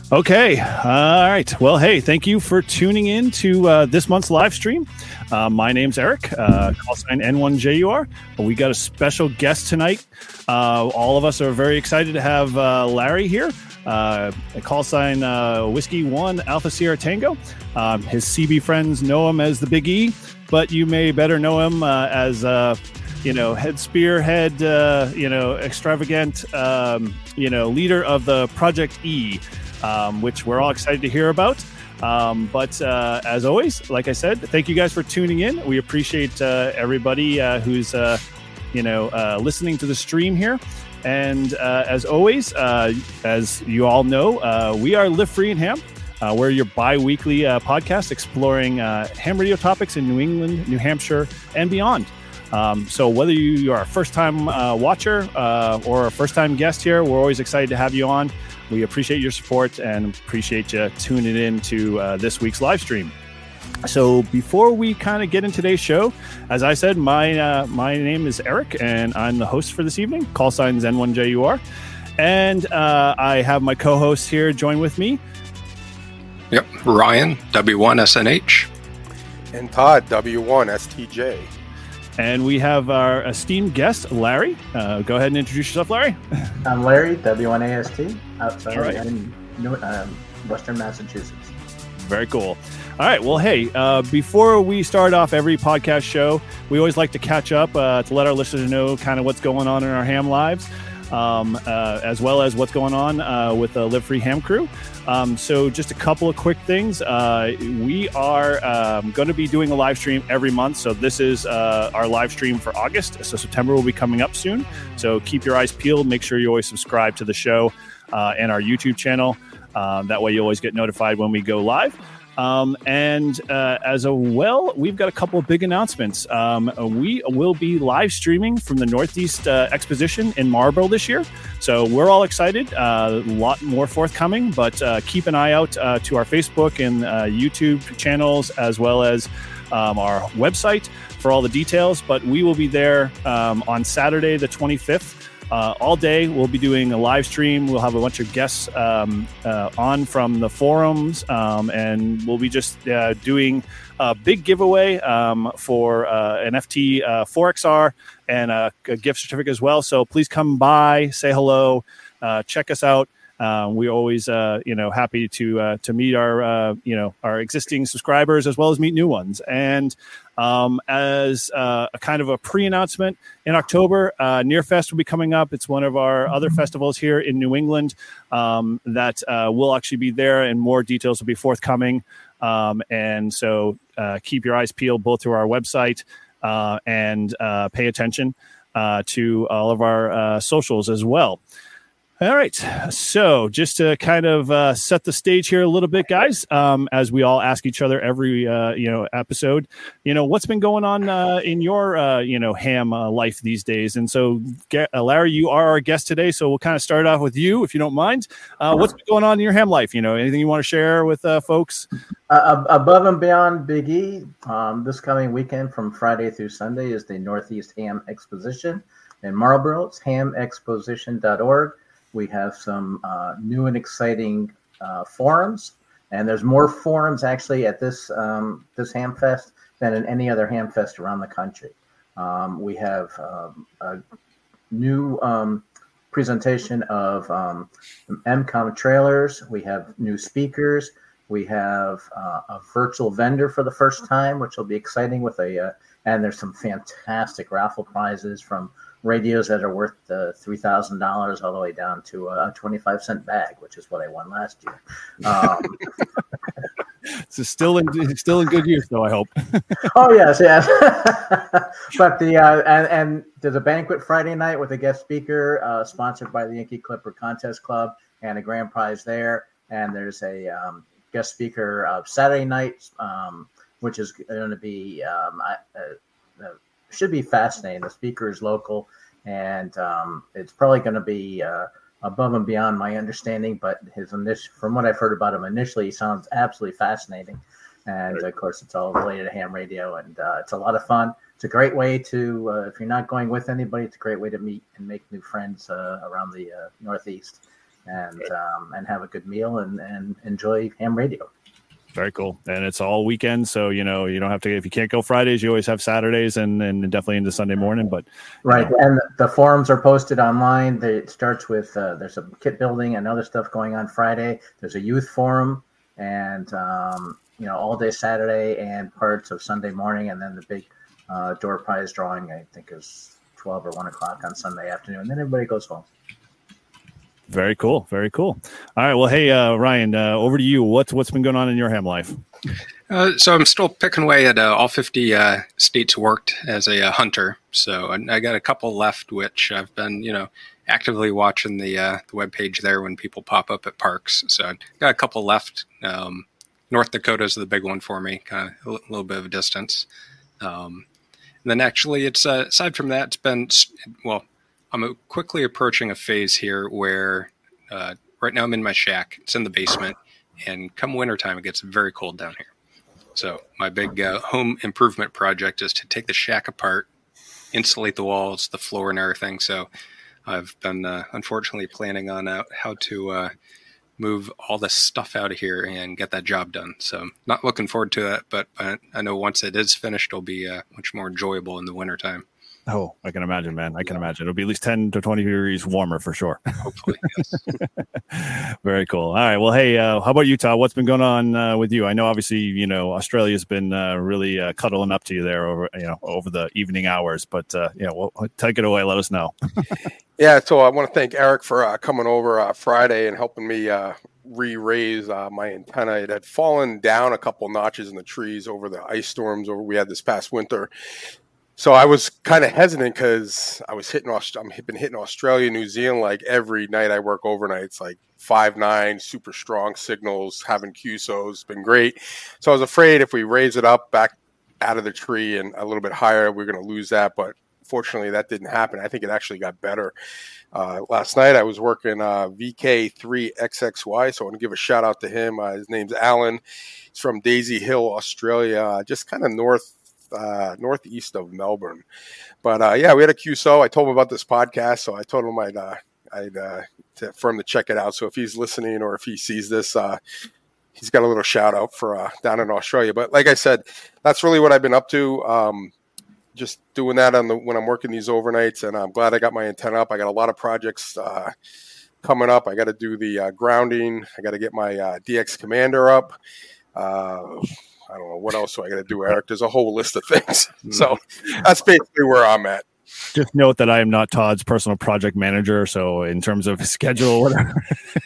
Okay. All right. Well, hey, thank you for tuning in to this month's live stream. My name's Eric, call sign N1JUR. We got a special guest tonight. All of us are very excited to have Larry here. Call sign Whiskey 1 Alpha Sierra Tango. His CB friends know him as the Big E, but you may better know him as head spearhead, extravagant, leader of the Project E. Which we're all excited to hear about. But as always, like I said, thank you guys for tuning in. We appreciate everybody who's listening to the stream here. And as always, as you all know, we are Live Free and Ham. We're your bi-weekly podcast exploring ham radio topics in New England, New Hampshire, and beyond. So whether you are a first-time watcher or a first-time guest here, we're always excited to have you on. We appreciate your support and appreciate you tuning in to this week's live stream. So before we kind of get into today's show, as I said, my name is Eric, and I'm the host for this evening. Call signs N1JUR. And I have my co-hosts here join with me. Yep, Ryan, W1SNH. And Todd, W1STJ. And we have our esteemed guest, Larry. Go ahead and introduce yourself, Larry. I'm Larry, W1AST, outside All right. in Western Massachusetts. Very cool. All right. Well, hey, before we start off every podcast show, we always like to catch up to let our listeners know kind of what's going on in our ham lives, as well as what's going on with the Live Free Ham crew. So just a couple of quick things. We are going to be doing a live stream every month. So this is our live stream for August. So September will be coming up soon. So keep your eyes peeled. Make sure you always subscribe to the show and our YouTube channel. That way you always get notified when we go live. As well, we've got a couple of big announcements. We will be live streaming from the Northeast Exposition in Marlborough this year. So we're all excited. A lot more forthcoming, but keep an eye out to our Facebook and YouTube channels, as well as our website for all the details. But we will be there on Saturday, the 25th. All day. We'll be doing a live stream. We'll have a bunch of guests on from the forums, and we'll be just doing a big giveaway for an FT 4XR and a gift certificate as well. So please come by, say hello, check us out. We're always, happy to meet our existing subscribers as well as meet new ones. And as a kind of a pre-announcement, in October, Nearfest will be coming up. It's one of our other festivals here in New England that will actually be there, and more details will be forthcoming. And so keep your eyes peeled both through our website and pay attention to all of our socials as well. All right. So just to kind of set the stage here a little bit, guys, as we all ask each other every, episode, what's been going on in your, ham life these days? And so, Larry, you are our guest today. So we'll kind of start off with you, if you don't mind. What's been going on in your ham life? Anything you want to share with folks? Above and beyond Big E, this coming weekend from Friday through Sunday is the Northeast Ham Exposition in Marlborough. It's hamexposition.org. We have some new and exciting forums, and there's more forums actually at this Ham Fest than in any other Ham Fest around the country. We have a new presentation of MCOM trailers. We have new speakers. We have a virtual vendor for the first time, which will be exciting with and there's some fantastic raffle prizes from radios that are worth $3,000 all the way down to a 25-cent bag, which is what I won last year. So still in good use, though, I hope. Oh yes. But and there's a banquet Friday night with a guest speaker sponsored by the Yankee Clipper Contest Club, and a grand prize there. And there's a guest speaker Saturday night, which is going to be should be fascinating. The speaker is local, and it's probably going to be above and beyond my understanding. But from what I've heard about him initially, he sounds absolutely fascinating. And of course, it's all related to ham radio, and it's a lot of fun. It's a great way to, if you're not going with anybody, it's a great way to meet and make new friends around the Northeast. and have a good meal and enjoy ham radio. Very cool. And it's all weekend. So, you don't have to, if you can't go Fridays, you always have Saturdays and definitely into Sunday morning. But right. And the forums are posted online. It starts with, there's some kit building and other stuff going on Friday. There's a youth forum and, all day Saturday and parts of Sunday morning. And then the big door prize drawing, I think, is 12 or 1 o'clock on Sunday afternoon. And then everybody goes home. Very cool. Very cool. All right. Well, hey, Ryan, over to you. What's been going on in your ham life? So I'm still picking away at all 50 states worked as a hunter. So I got a couple left, which I've been, actively watching the webpage there when people pop up at parks. So I got a couple left. North Dakota's the big one for me, kind of a little bit of a distance. And then actually, it's aside from that, it's been, I'm quickly approaching a phase here where right now I'm in my shack. It's in the basement. And come wintertime, it gets very cold down here. So my big home improvement project is to take the shack apart, insulate the walls, the floor, and everything. So I've been unfortunately planning on how to move all this stuff out of here and get that job done. So I'm not looking forward to that, but I know once it is finished, it'll be much more enjoyable in the wintertime. Oh, I can imagine, man. I can imagine. It'll be at least 10 to 20 degrees warmer for sure. Hopefully, yes. Very cool. All right. Well, hey, how about you, Todd? What's been going on with you? I know, obviously, Australia's been really cuddling up to you there over the evening hours. But, take it away. Let us know. Yeah, so I want to thank Eric for coming over Friday and helping me re-raise my antenna. It had fallen down a couple notches in the trees over the ice storms we had this past winter. So I was kind of hesitant because I've been hitting Australia, New Zealand like every night I work overnights, like 5.9, super strong signals, having QSOs, it's been great. So I was afraid if we raise it up back out of the tree and a little bit higher, we're going to lose that. But fortunately, that didn't happen. I think it actually got better. Last night I was working VK3XXY, so I want to give a shout out to him. His name's Alan. He's from Daisy Hill, Australia, just kind of northeast of Melbourne. But we had a QSO. I told him about this podcast, so I told him for him to check it out. So if he's listening or if he sees this, he's got a little shout out for down in Australia. But like I said, that's really what I've been up to. Just doing that when I'm working these overnights, and I'm glad I got my antenna up. I got a lot of projects coming up. I got to do the grounding. I got to get my DX Commander up. I don't know what else do I got to do, Eric. There's a whole list of things. So that's basically where I'm at. Just note that I am not Todd's personal project manager. So in terms of his schedule or whatever.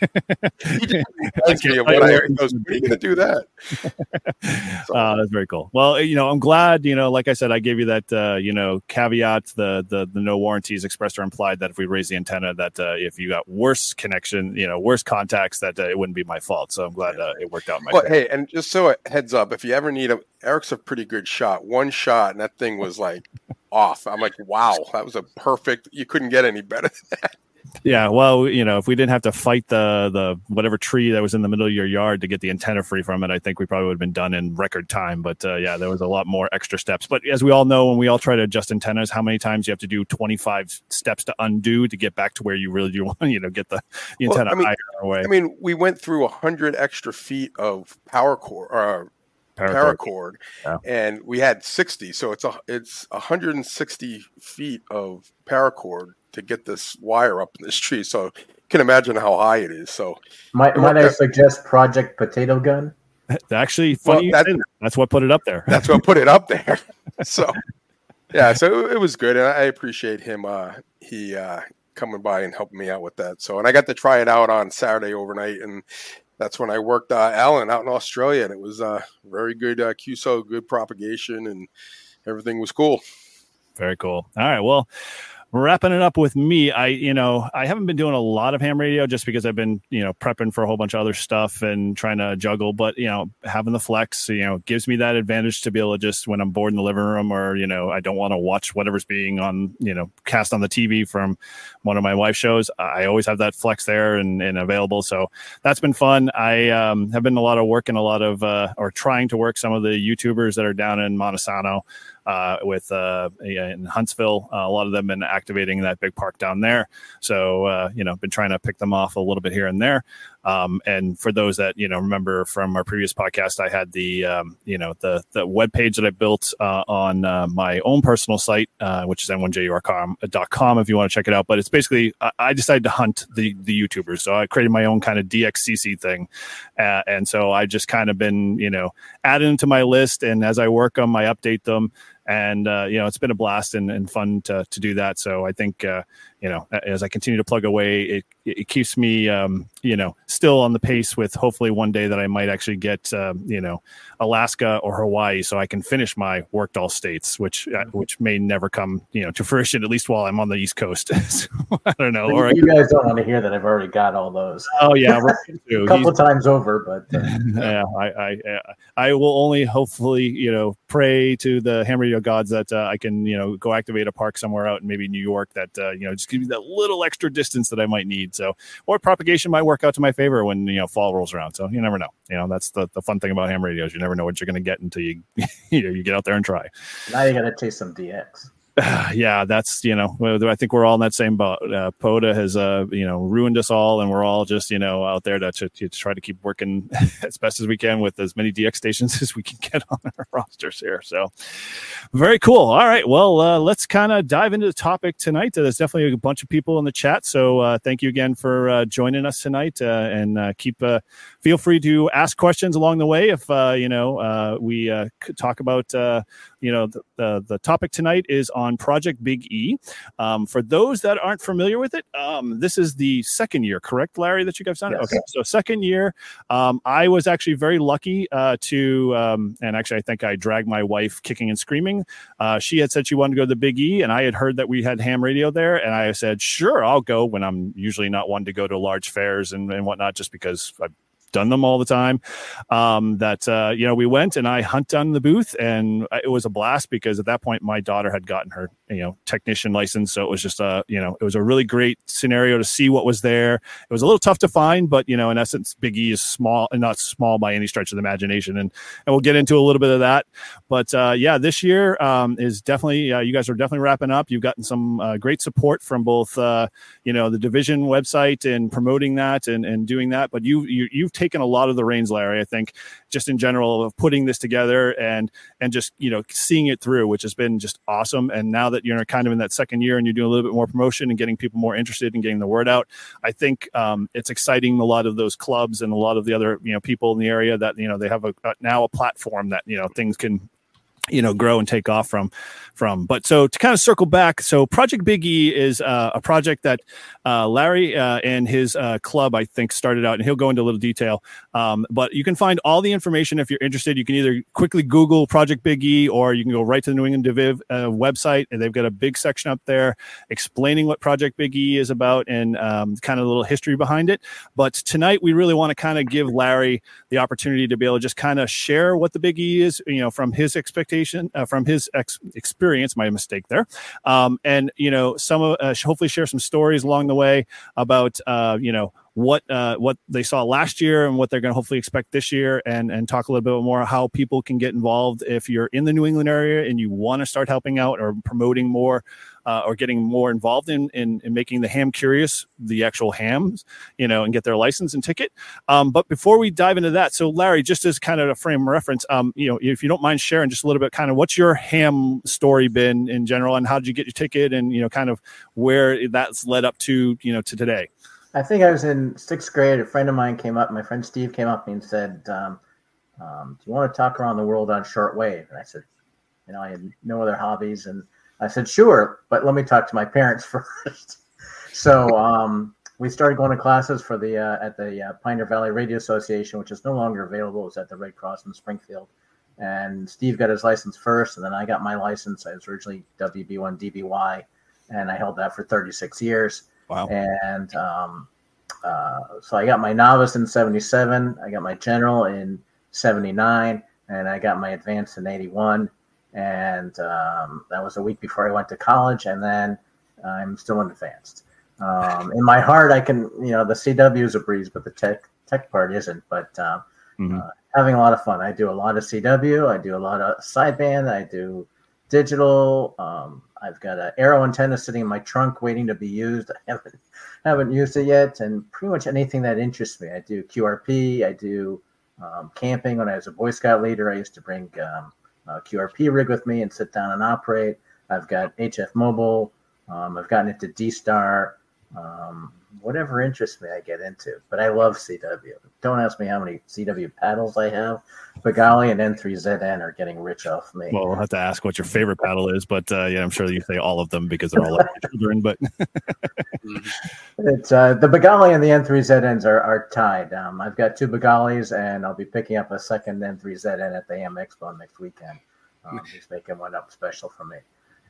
He goes, when are you going to do that? That's very cool. Well, I'm glad, like I said, I gave you that, caveat, the no warranties expressed or implied that if we raise the antenna, that if you got worse connection, worse contacts, that it wouldn't be my fault. So I'm glad it worked out in my favor. Hey, and just so a heads up, if you ever need Eric's a pretty good shot. One shot, and that thing was like off. I'm like, wow, that was a perfect. You couldn't get any better than that. Yeah, well, if we didn't have to fight the whatever tree that was in the middle of your yard to get the antenna free from it, I think we probably would have been done in record time. But there was a lot more extra steps. But as we all know, when we all try to adjust antennas, how many times you have to do 25 steps to undo to get back to where you really do want, get the antenna higher away. I mean, we went through 100 extra feet of paracord, yeah. And we had 60, so it's 160 feet of paracord to get this wire up in this tree. So you can imagine how high it is. So might I suggest Project Potato Gun? Actually, funny, that's what put it up there. That's what put it up there. So yeah, so it was good, and I appreciate him. He coming by and helping me out with that. So, and I got to try it out on Saturday overnight, and that's when I worked Alan out in Australia, and it was very good QSO, good propagation, and everything was cool. Very cool. All right, well, wrapping it up with me, I haven't been doing a lot of ham radio just because I've been, prepping for a whole bunch of other stuff and trying to juggle. But, having the flex, gives me that advantage to be able to just when I'm bored in the living room or, I don't want to watch whatever's being on, cast on the TV from one of my wife's shows. I always have that flex there and available. So that's been fun. I have been a lot of work and a lot of or trying to work some of the YouTubers that are down in Montesano. with in Huntsville. A lot of them been activating that big park down there. So, been trying to pick them off a little bit here and there. And for those that, remember from our previous podcast, I had the web page that I built on my own personal site, which is n1ju.com if you want to check it out. But it's basically, I decided to hunt the YouTubers. So I created my own kind of DXCC thing. And so I just kind of been, adding them to my list. And as I work them, I update them. And, it's been a blast and fun to do that. So I think, as I continue to plug away, it keeps me, still on the pace with hopefully one day that I might actually get, Alaska or Hawaii so I can finish my worked all states, which may never come, to fruition, at least while I'm on the East Coast. So, I don't know. Or you guys don't want to hear that I've already got all those. Oh, yeah. A couple of times over, but. Yeah, I will only hopefully, pray to the ham radio gods that I can, go activate a park somewhere out in maybe New York that, just give me that little extra distance that I might need. So, or propagation might work out to my favor when, fall rolls around. So you never know. That's the fun thing about ham radios. You never know what you're going to get until you, you get out there and try. Now you got to chase some DX. Yeah, that's, I think we're all in that same boat. POTA has, ruined us all, and we're all just, out there to try to keep working as best as we can with as many DX stations as we can get on our rosters here. So very cool. All right. Well, let's kind of dive into the topic tonight. There's definitely a bunch of people in the chat. So thank you again for joining us tonight, and feel free to ask questions along the way. If, we could talk about, the topic tonight is on Project Big E. For those that aren't familiar with it, this is the second year, correct, Larry, that you guys done it? Yes. Okay, so second year. I was actually very lucky and actually I think I dragged my wife kicking and screaming. She had said she wanted to go to the Big E, and I had heard that we had ham radio there, and I said, sure, I'll go, when I'm usually not one to go to large fairs and whatnot, just because I've done them all the time. We went and I hunted on the booth, and it was a blast because at that point my daughter had gotten her, technician license. So it was just it was a really great scenario to see what was there. It was a little tough to find, but in essence, Big E is small, and not small by any stretch of the imagination. And we'll get into a little bit of that. But this year is definitely, you guys are definitely wrapping up. You've gotten some great support from both, the division website and promoting that and doing that. But you've taken a lot of the reins, Larry, I think, just in general, of putting this together and just, seeing it through, which has been just awesome. And now that you're kind of in that second year and you're doing a little bit more promotion and getting people more interested in getting the word out, I think it's exciting a lot of those clubs and a lot of the other, people in the area that, they have now a platform that, things can grow and take off from. But so to kind of circle back, so Project Big E is a project that Larry and his club, I think, started out, and he'll go into a little detail. But you can find all the information if you're interested. You can either quickly Google Project Big E, or you can go right to the New England Diviv website, and they've got a big section up there explaining what Project Big E is about and kind of a little history behind it. But tonight we really want to kind of give Larry the opportunity to be able to just kind of share what the Big E is, from his expectation, from his experience, my mistake there. And, some of hopefully share some stories along the way about, what they saw last year and what they're going to hopefully expect this year, and talk a little bit more how people can get involved if you're in the New England area and you want to start helping out or promoting more, or getting more involved in making the ham curious, the actual hams, and get their license and ticket. But before we dive into that, so Larry, just as kind of a frame of reference, if you don't mind sharing just a little bit, kind of what's your ham story been in general, and how did you get your ticket, and, kind of where that's led up to, to today? I think I was in sixth grade. A friend of mine came up, my friend Steve came up to me and said, do you want to talk around the world on shortwave? And I said, I had no other hobbies. And I said, sure, but let me talk to my parents first. So we started going to classes for at the Pioneer Valley Radio Association, which is no longer available. It was at the Red Cross in Springfield. And Steve got his license first, and then I got my license. I was originally WB1 DBY, and I held that for 36 years. Wow. And so I got my novice in 77. I got my general in 79, and I got my advanced in 81. And that was a week before I went to college, and then I'm still in advanced. In my heart, I can, the CW is a breeze, but the tech part isn't. But having a lot of fun. I do a lot of CW. I do a lot of sideband. I do digital. I've got an Arrow antenna sitting in my trunk waiting to be used. I haven't used it yet, and pretty much anything that interests me. I do QRP. I do camping. When I was a Boy Scout leader, I used to bring a QRP rig with me and sit down and operate. I've got HF Mobile. I've gotten into D-Star. Whatever interests me, I get into. But I love CW. Don't ask me how many CW paddles I have. Begali and N3ZN are getting rich off me. Well, we'll have to ask what your favorite paddle is, but I'm sure you say all of them because they're all like children. But it's the Begali and the N3ZNs are tied. I've got 2 Begalis, and I'll be picking up a second N3ZN at the AM Expo next weekend. He's making one up special for me.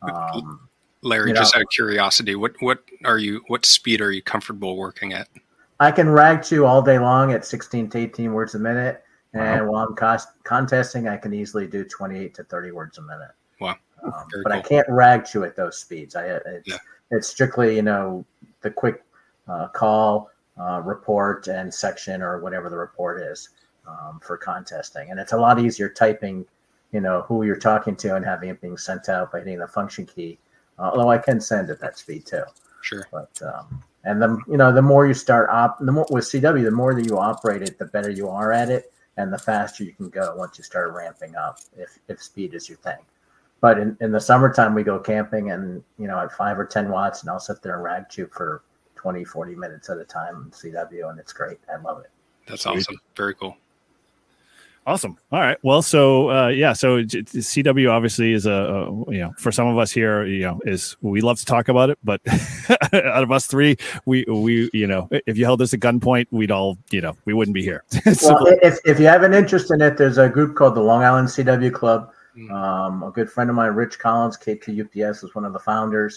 Larry, just out of curiosity, what speed are you comfortable working at? I can rag chew all day long at 16 to 18 words a minute. And while I'm contesting, I can easily do 28 to 30 words a minute. Wow. But cool. I can't rag chew at those speeds. It's strictly, the quick call, report, and section or whatever the report is for contesting. And it's a lot easier typing, who you're talking to and having it being sent out by hitting the function key. Although I can send at that speed too. Sure. But and the more you start with CW, the more that you operate it, the better you are at it, and the faster you can go once you start ramping up. If speed is your thing. But in the summertime, we go camping and at 5 or 10 watts, and I'll sit there and rag chew for 20, 40 minutes at a time in CW, and it's great. I love it. That's awesome. Very cool. Awesome. All right. Well, so CW obviously is for some of us here, is we love to talk about it, but out of us three, we if you held us at gunpoint, we'd all, we wouldn't be here. Well, if you have an interest in it, there's a group called the Long Island CW Club. A good friend of mine, Rich Collins, KTUPS, is one of the founders.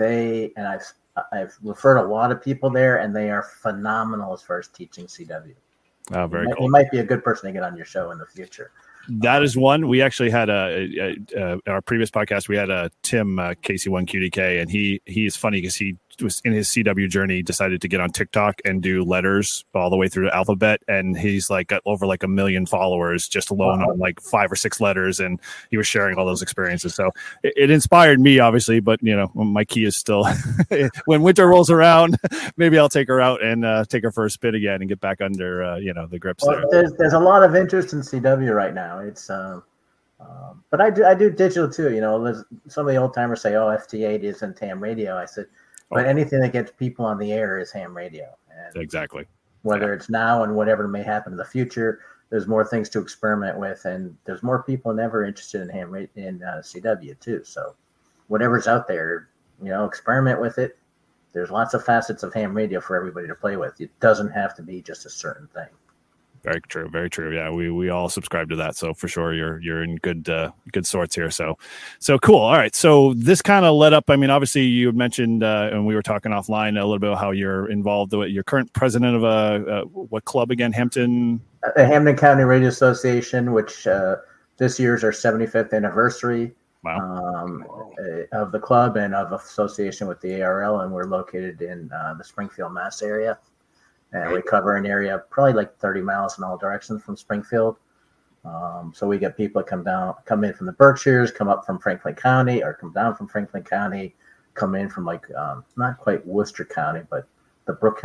I've referred a lot of people there, and they are phenomenal as far as teaching CW. Oh, very cool. He might be a good person to get on your show in the future. That is one. We actually had our previous podcast. We had Tim KC1QDK, and he is funny because he was in his CW journey, decided to get on TikTok and do letters all the way through the alphabet, and he's got over 1 million followers just alone on 5 or 6 letters, and he was sharing all those experiences. So it inspired me, obviously, but my key is still when winter rolls around, maybe I'll take her out and take her for a spin again and get back under the grips there. There's a lot of interest in CW right now. It's but I do digital too. Some of the old timers say, "Oh, FT8 isn't ham radio." I said, but anything that gets people on the air is ham radio. And exactly. Whether it's now and whatever may happen in the future, there's more things to experiment with, and there's more people than ever interested in ham in CW too. So whatever's out there, experiment with it. There's lots of facets of ham radio for everybody to play with. It doesn't have to be just a certain thing. Very true. Very true. Yeah, we all subscribe to that. So for sure, you're in good sorts here. So cool. All right. So this kind of led up. I mean, obviously, you had mentioned, and we were talking offline a little bit about how you're involved. You're current president of what club again? The Hampden County Radio Association, which this year's our 75th anniversary. Wow. Of the club and of association with the ARL, and we're located in the Springfield, Mass area. And we cover an area probably 30 miles in all directions from Springfield. So we get people that come in from the Berkshires, come up from Franklin County, or come down from Franklin County, come in from not quite Worcester County, but the Brook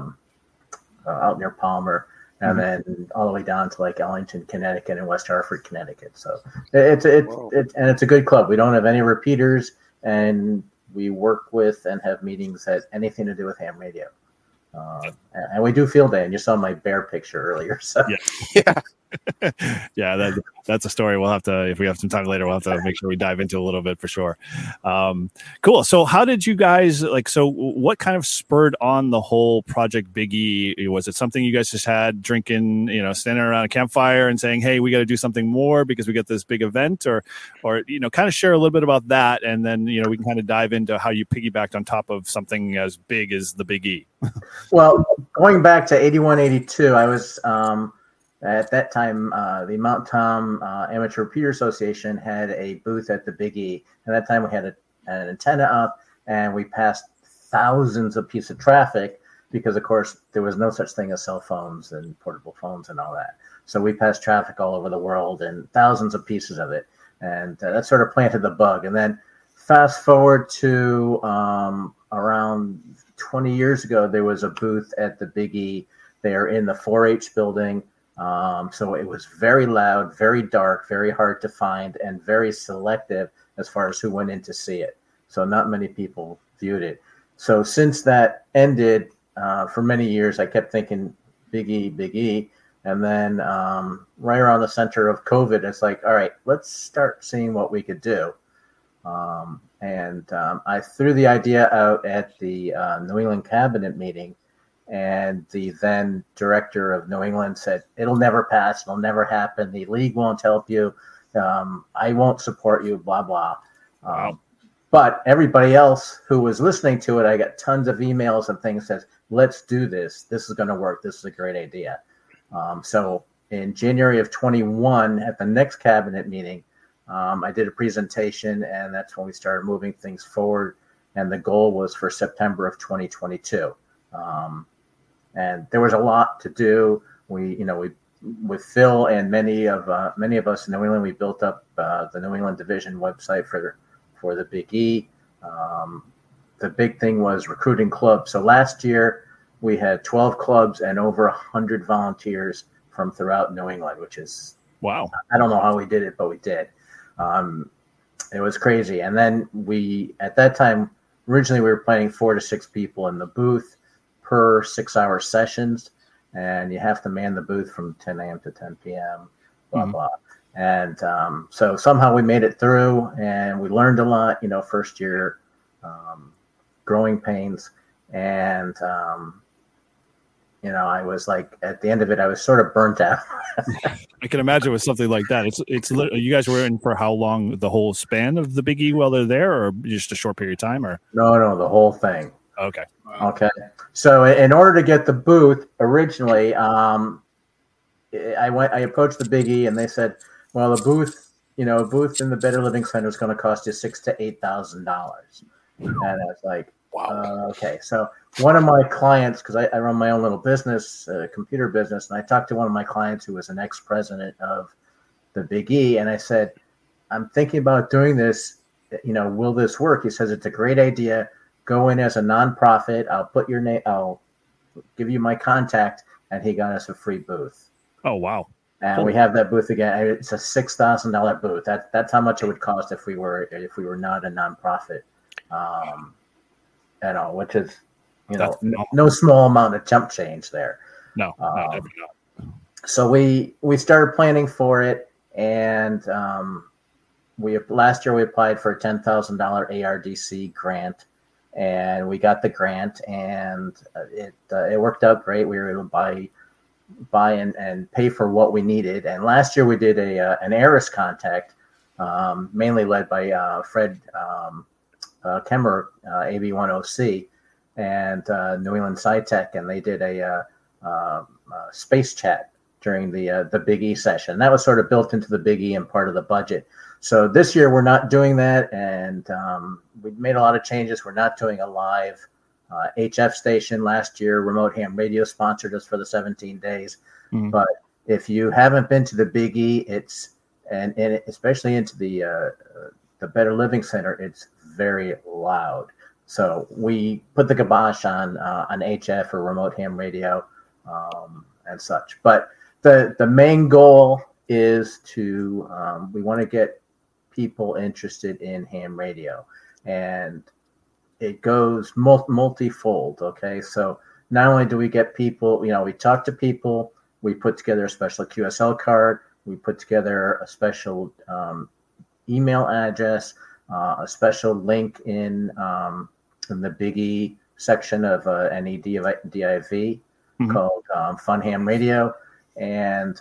out near Palmer, and then all the way down to Ellington, Connecticut, and West Hartford, Connecticut. So it's a good club. We don't have any repeaters, and we work with and have meetings at anything to do with ham radio. And we do field day, and you saw my bear picture earlier. So yeah, that's a story we'll have to, if we have some time later, we'll have to make sure we dive into a little bit for sure. Cool. So how did you guys what kind of spurred on the whole Project Big E? Was it something you guys just had drinking, standing around a campfire and saying, hey, we got to do something more because we got this big event, or kind of share a little bit about that. And then, we can kind of dive into how you piggybacked on top of something as big as the Big E. Well, going back to 81, 82, I was, at that time, the Mount Tom Amateur Repeater Association had a booth at the Big E. At that time, we had an antenna up, and we passed thousands of pieces of traffic because, of course, there was no such thing as cell phones and portable phones and all that. So we passed traffic all over the world and thousands of pieces of it. And that sort of planted the bug. And then fast forward to around 20 years ago, there was a booth at the Big E. They are in the 4-H building. So it was very loud, very dark, very hard to find, and very selective as far as who went in to see it. So not many people viewed it. So since that ended, for many years, I kept thinking Big E, Big E. And then right around the center of COVID, it's like, all right, let's start seeing what we could do. I threw the idea out at the New England cabinet meeting, and the then director of New England said, it'll never pass. It'll never happen. The league won't help you. I won't support you, blah, blah. Wow. But everybody else who was listening to it, I got tons of emails and things that says, let's do this. This is going to work. This is a great idea. So in January of 21, at the next cabinet meeting, I did a presentation, and that's when we started moving things forward. And the goal was for September of 2022. And there was a lot to do. We with Phil and many of us in New England, we built up the New England Division website for the Big E. The big thing was recruiting clubs. So last year we had 12 clubs and over 100 volunteers from throughout New England, which is, wow. I don't know how we did it, but we did. It was crazy. And then at that time, originally we were planning 4 to 6 people in the booth per 6-hour sessions. And you have to man the booth from 10 a.m. to 10 p.m., blah, blah. And so somehow we made it through, and we learned a lot, first year, growing pains. And, I was like, at the end of it, I was sort of burnt out. I can imagine with something like that. It's you guys were in for how long? The whole span of the Big E while they're there, or just a short period of time? Or No, the whole thing. Okay. Okay. So in order to get the booth originally, I approached the Big E, and they said, well, a booth in the Better Living Center is going to cost you $6,000 to $8,000. And I was like, wow. Okay. So one of my clients, because I run my own little business, computer business, and I talked to one of my clients who was an ex-president of the Big E, and I said, I'm thinking about doing this. Will this work? He says, it's a great idea. Go in as a nonprofit. I'll put your name. I'll give you my contact. And he got us a free booth. Oh, wow. And we have that booth again. It's a $6,000 booth. That's how much it would cost if we were not a nonprofit. Which is, no small amount of chump change there. No, definitely not. So we started planning for it, and last year we applied for a $10,000 ARDC grant, and we got the grant, and it worked out great. We were able to buy and pay for what we needed. And last year we did an ARIS contact, mainly led by Fred Kemmer, AB10C, and New England SciTech, and they did a space chat during the Big E session. That was sort of built into the Big E and part of the budget. So this year we're not doing that, and we made a lot of changes. We're not doing a live HF station. Last year, Remote Ham Radio sponsored us for the 17 days. Mm-hmm. But if you haven't been to the Big E, and especially into the Better Living Center, it's very loud. So we put the kibosh on HF or Remote Ham Radio and such. But the main goal is to we want to get people interested in ham radio, and it goes multifold. Okay, so not only do we get people, we talk to people, we put together a special QSL card, we put together a special email address, a special link in the Big E section of NEDIV mm-hmm. called Fun Ham Radio, and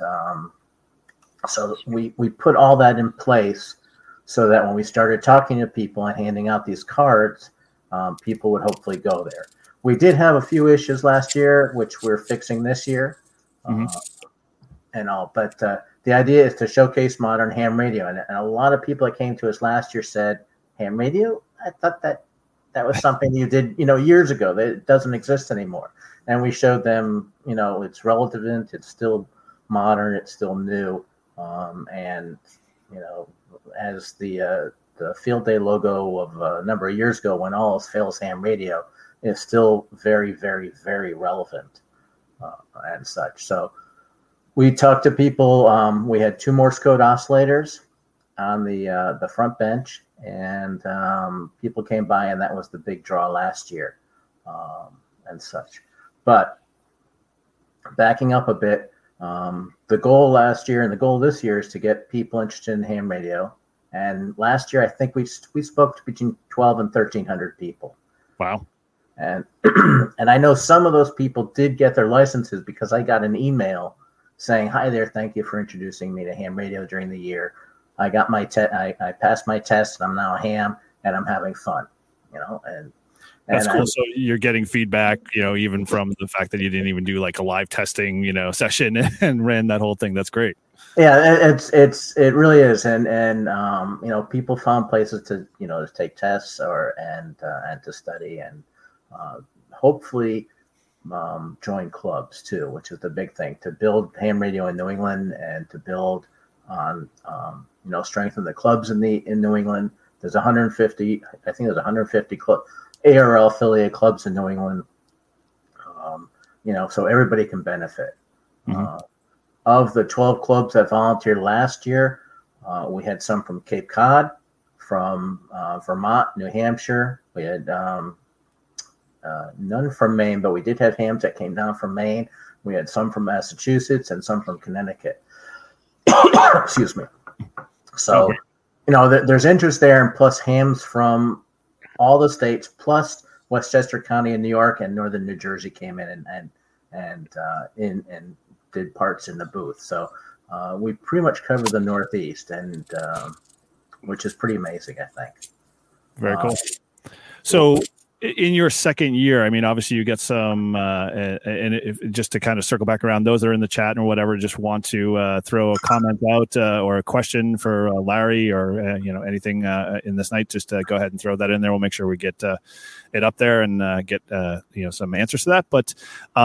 so we put all that in place so that when we started talking to people and handing out these cards, people would hopefully go there. We did have a few issues last year, which we're fixing this year, mm-hmm. And all. But the idea is to showcase modern ham radio. And a lot of people that came to us last year said, ham radio? I thought that was something you did, years ago. That it doesn't exist anymore. And we showed them, it's relevant, it's still modern, it's still new. And as the field day logo of a number of years ago, when all else fails, ham radio is still very, very, very relevant and such. So we talked to people. We had 2 Morse code oscillators on the front bench, and people came by, and that was the big draw last year and such. But backing up a bit, the goal last year and the goal this year is to get people interested in ham radio. And last year, I think we spoke to between 12 and 1,300 people. Wow. And and I know some of those people did get their licenses because I got an email saying, "Hi there, thank you for introducing me to ham radio during the year. I got my I passed my test, and I'm now a ham, and I'm having fun." And that's cool. So you're getting feedback, even from the fact that you didn't even do like a live testing, session and ran that whole thing. That's great. Yeah, it really is, and people found places to to take tests and to study and hopefully join clubs too, which is the big thing, to build ham radio in New England and to build on strengthen the clubs in New England. There's 150, I think there's 150 ARL affiliate clubs in New England, so everybody can benefit. Mm-hmm. Of the 12 clubs that volunteered last year, we had some from Cape Cod, from Vermont, New Hampshire. We had none from Maine, but we did have hams that came down from Maine. We had some from Massachusetts and some from Connecticut. Excuse me. So, there's interest there, and plus hams from all the states, plus Westchester County in New York and Northern New Jersey came in and did parts in the booth. So we pretty much covered the Northeast, and which is pretty amazing, I think. Very cool. So in your second year, I mean, obviously you get some, and just to kind of circle back around, those that are in the chat or whatever, just want to throw a comment out or a question for Larry or, anything in this night, just go ahead and throw that in there. We'll make sure we get it up there and get, some answers to that. But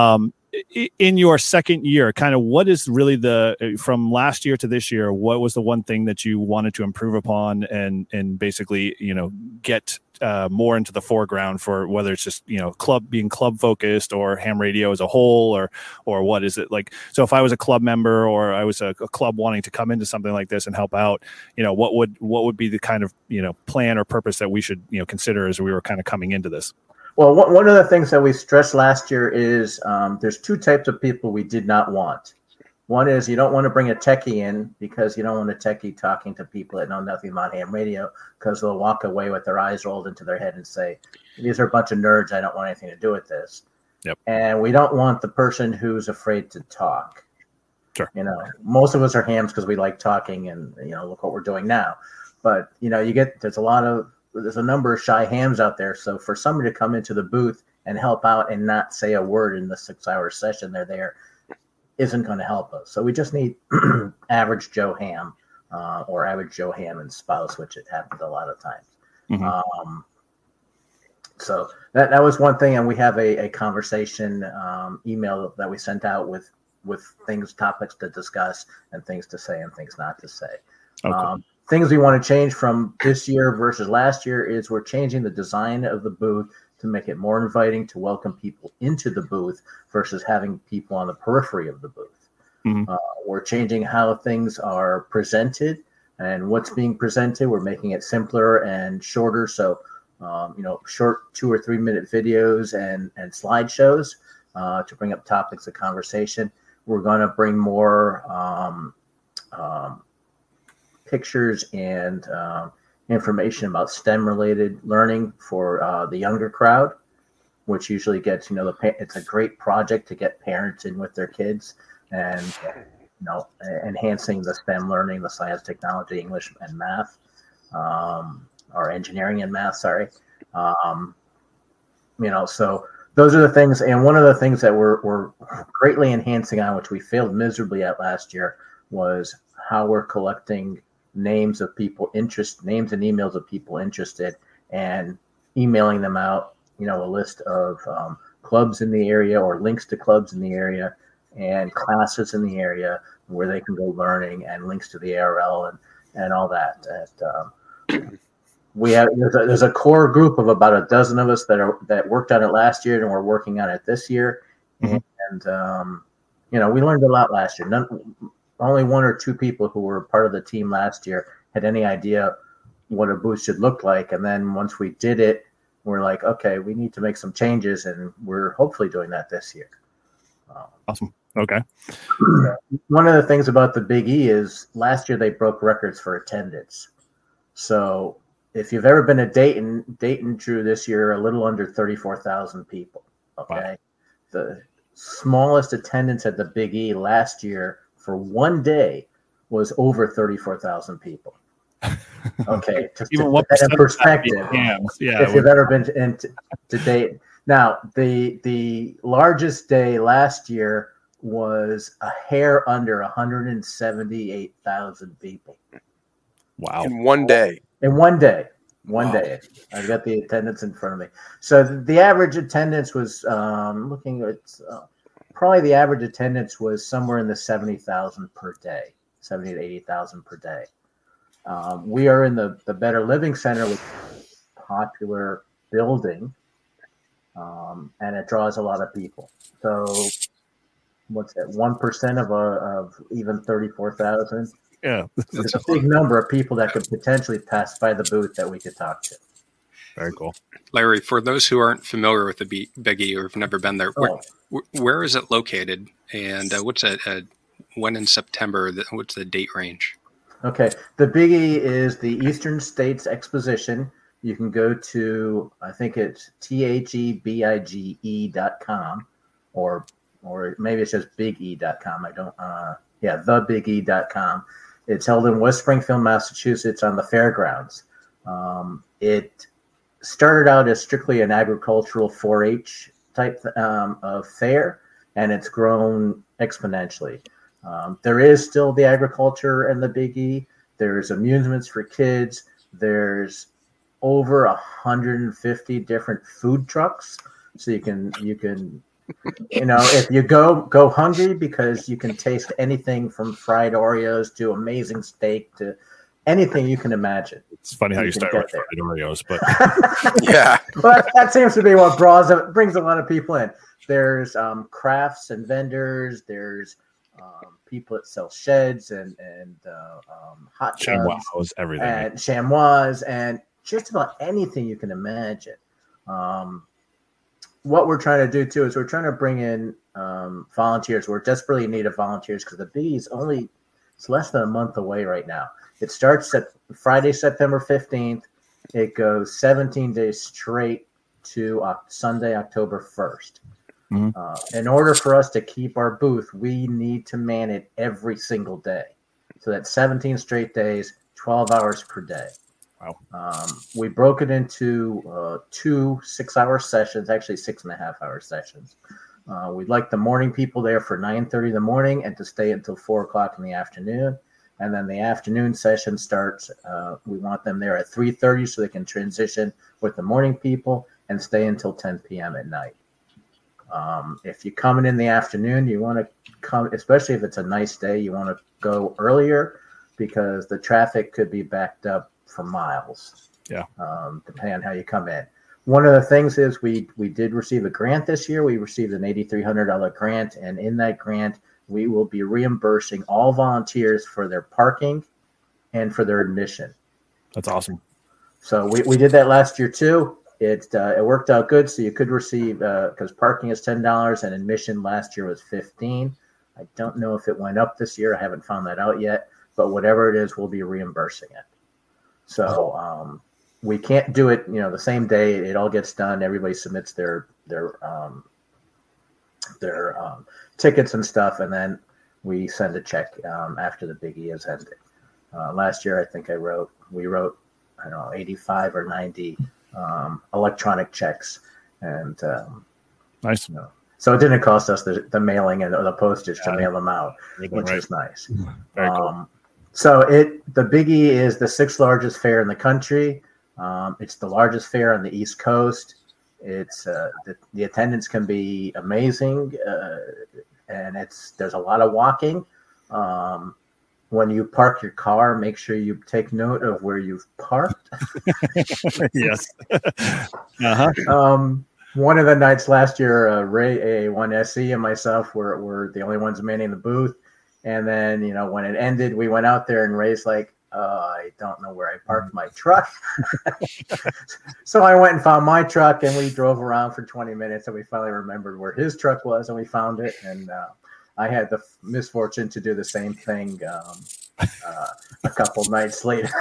in your second year, kind of what is really from last year to this year, what was the one thing that you wanted to improve upon and basically, get more into the foreground for, whether it's just, being club focused or ham radio as a whole, or what is it like? So if I was a club member or I was a club wanting to come into something like this and help out, what would be the kind of, plan or purpose that we should, consider as we were kind of coming into this? Well, one of the things that we stressed last year is there's 2 types of people we did not want. One is you don't want to bring a techie in because you don't want a techie talking to people that know nothing about ham radio, because they'll walk away with their eyes rolled into their head and say, "These are a bunch of nerds. I don't want anything to do with this." Yep. And we don't want the person who's afraid to talk. Sure. Most of us are hams because we like talking, and look what we're doing now. But there's a number of shy hams out there. So for somebody to come into the booth and help out and not say a word in the 6-hour session they're there isn't going to help us. So we just need average Joe ham or average Joe ham and spouse, which it happens a lot of times. Mm-hmm. So that was one thing. And we have a conversation email that we sent out with topics to discuss and things to say and things not to say. Okay. Things we want to change from this year versus last year is we're changing the design of the booth to make it more inviting to welcome people into the booth versus having people on the periphery of the booth. Mm-hmm. We're changing how things are presented and what's being presented. We're making it simpler and shorter. So, short 2 or 3 minute videos and slideshows to bring up topics of conversation. We're going to bring more pictures and information about STEM-related learning for the younger crowd, which usually gets, it's a great project to get parents in with their kids and, enhancing the STEM learning, the science, technology, English, and math, or engineering and math, sorry. So those are the things. And one of the things that we're greatly enhancing on, which we failed miserably at last year, was how we're collecting names and emails of people interested and emailing them out, a list of clubs in the area or links to clubs in the area and classes in the area where they can go learning and links to the ARL and all that. We have there's a core group of about a dozen of us that worked on it last year, and we're working on it this year. Mm-hmm. And we learned a lot last year. Only one or two people who were part of the team last year had any idea what a booth should look like. And then once we did it, we're like, okay, we need to make some changes, and we're hopefully doing that this year. Awesome. Okay. One of the things about the Big E is last year they broke records for attendance. So if you've ever been to Dayton drew this year a little under 34,000 people. Okay. Wow. The smallest attendance at the Big E last year for one day was over 34,000 people. Okay. Just even to what put that in perspective. Yeah. If you've ever been to Dayton. Now, the largest day last year was a hair under 178,000 people. Wow. In one day. In one day. One day. I've got the attendance in front of me. So the average attendance was looking at probably the average attendance was somewhere in the 70,000 per day, 70 to 80,000 per day. We are in the Better Living Center, which is a popular building, and it draws a lot of people. So what's that? 1% of even 34,000. Yeah, it's a big number of people that could potentially pass by the booth that we could talk to. Very cool. Larry, for those who aren't familiar with the Big E or have never been there, where is it located? And what's when in September? What's the date range? Okay, the Big E is the Eastern States Exposition. You can go to, I think it's THEBIGE.com or maybe it's just BigE.com. I don't, TheBigE.com. It's held in West Springfield, Massachusetts on the fairgrounds. It started out as strictly an agricultural 4-H type of fair, and it's grown exponentially. There is still the agriculture and the Big E. There's amusements for kids. There's over 150 different food trucks. So you can if you go hungry, because you can taste anything from fried Oreos to amazing steak to anything you can imagine. It's funny how you start with fried Oreos, but yeah. Well, that seems to be what brings a lot of people in. There's crafts and vendors. There's people that sell sheds and hot tubs, everything, and chamois, and just about anything you can imagine. What we're trying to do too is we're trying to bring in volunteers. We're desperately in need of volunteers because the Big E is it's less than a month away right now. It starts at Friday, September 15th. It goes 17 days straight to Sunday, October 1st. Mm-hmm. In order for us to keep our booth, we need to man it every single day. So that's 17 straight days, 12 hours per day. Wow. We broke it into 2 6-hour sessions, actually 6.5-hour sessions. We'd like the morning people there for 9:30 in the morning and to stay until 4 o'clock in the afternoon. And then the afternoon session starts. We want them there at 3:30 so they can transition with the morning people and stay until 10 p.m. at night. If you're coming in the afternoon, you want to come, especially if it's a nice day, you want to go earlier because the traffic could be backed up for miles. Yeah. Depending on how you come in. One of the things is we did receive a grant this year. We received an $8,300 grant, and in that grant, we will be reimbursing all volunteers for their parking and for their admission. That's awesome. So we did that last year too. It worked out good. So you could receive, because parking is $10 and admission last year was $15. I don't know if it went up this year. I haven't found that out yet. But whatever it is, we'll be reimbursing it. So we can't do it, the same day. It all gets done. Everybody submits their tickets and stuff, and then we send a check after the Big E has ended. Last year, I think we wrote, I don't know, 85 or 90 electronic checks, and nice. So it didn't cost us the mailing and the postage to mail them out, which is nice. Very cool. So the Big E is the 6th largest fair in the country. It's the largest fair on the East Coast. It's the attendance can be amazing, and there's a lot of walking. when you park your car, make sure you take note of where you've parked. Yes. Uh-huh. One of the nights last year, Ray, A1SE, and myself were the only ones manning the booth. And then, when it ended, we went out there and Ray's like, I don't know where I parked my truck. So I went and found my truck and we drove around for 20 minutes and we finally remembered where his truck was and we found it. And I had the misfortune to do the same thing a couple nights later.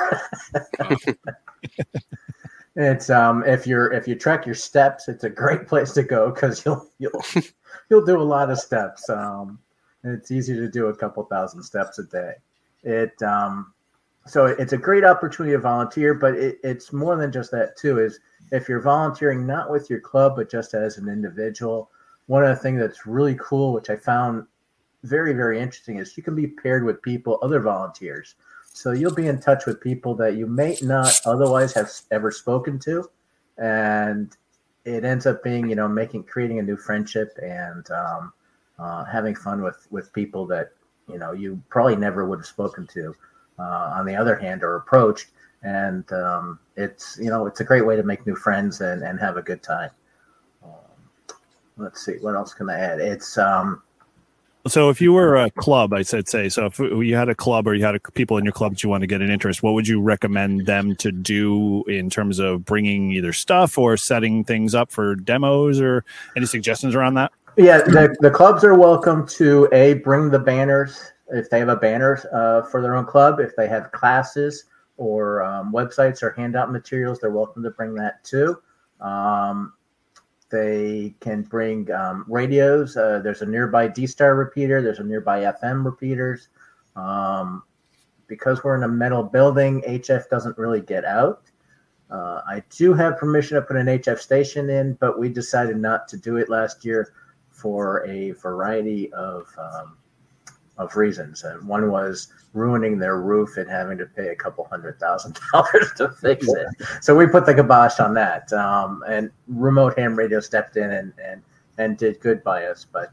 It's if you track your steps, it's a great place to go because you'll do a lot of steps. It's easy to do a couple thousand steps a day. So it's a great opportunity to volunteer, but it's more than just that too. Is if you're volunteering not with your club but just as an individual, one of the things that's really cool, which I found very, very interesting, is you can be paired with other volunteers. So you'll be in touch with people that you may not otherwise have ever spoken to, and it ends up being creating a new friendship and having fun with people that you probably never would have spoken to on the other hand or approached, and it's a great way to make new friends and have a good time. Let's see, what else can I add? It's so if you were a club, I said say, so if you had a club or you had people in your club that you want to get an interest, what would you recommend them to do in terms of bringing either stuff or setting things up for demos, or any suggestions around that? Yeah, the clubs are welcome to bring the banners if they have a banner for their own club. If they have classes or websites or handout materials, they're welcome to bring that too. They can bring radios. There's a nearby D-Star repeater. There's a nearby FM repeaters. Because we're in a metal building, HF doesn't really get out. I do have permission to put an HF station in, but we decided not to do it last year for a variety of reasons. And one was ruining their roof and having to pay a couple $100,000 to fix it. So we put the kibosh on that. And Remote Ham Radio stepped in and did good by us. But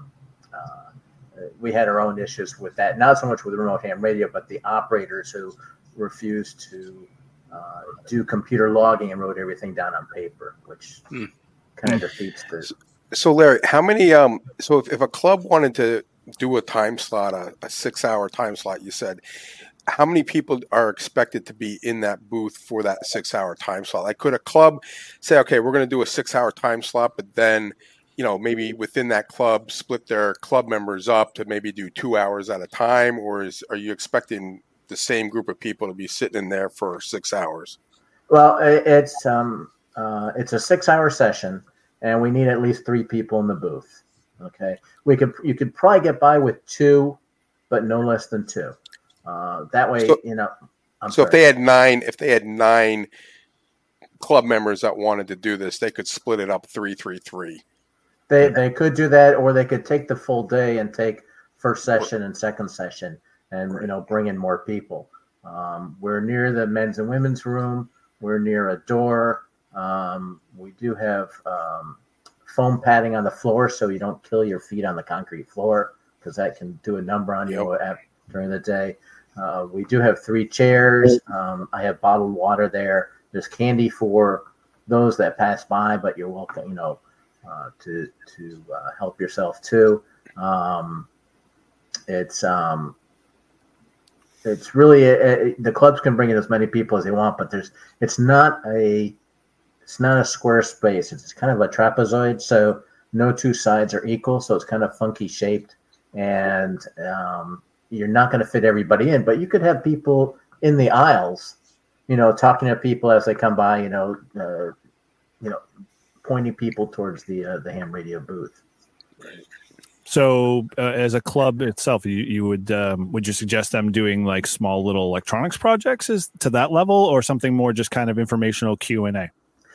we had our own issues with that. Not so much with Remote Ham Radio, but the operators who refused to do computer logging and wrote everything down on paper, which kind of defeats the... So Larry, how many, so if a club wanted to do a time slot, a 6-hour time slot, you said, how many people are expected to be in that booth for that 6-hour time slot? Like, could a club say, okay, we're going to do a 6-hour time slot, but then, maybe within that club split their club members up to maybe do 2 hours at a time? Or are you expecting the same group of people to be sitting in there for 6 hours? Well, it's a 6-hour session, and we need at least 3 people in the booth. Okay, you could probably get by with 2, but no less than 2. That way, So if they had 9 club members that wanted to do this, they could split it up 3-3-3. They could do that, or they could take the full day and take first session and second session, and bring in more people. We're near the men's and women's room. We're near a door. We do have foam padding on the floor so you don't kill your feet on the concrete floor, because that can do a number on you during the day. We do have 3 chairs. I have bottled water there. There's candy for those that pass by, but you're welcome, to help yourself too. It's really the clubs can bring in as many people as they want, but it's not a square space. It's kind of a trapezoid, so no 2 sides are equal. So it's kind of funky shaped, and you're not going to fit everybody in. But you could have people in the aisles, talking to people as they come by, pointing people towards the ham radio booth. Right. So as a club itself, you would you suggest them doing like small little electronics projects to that level, or something more just kind of informational Q&A?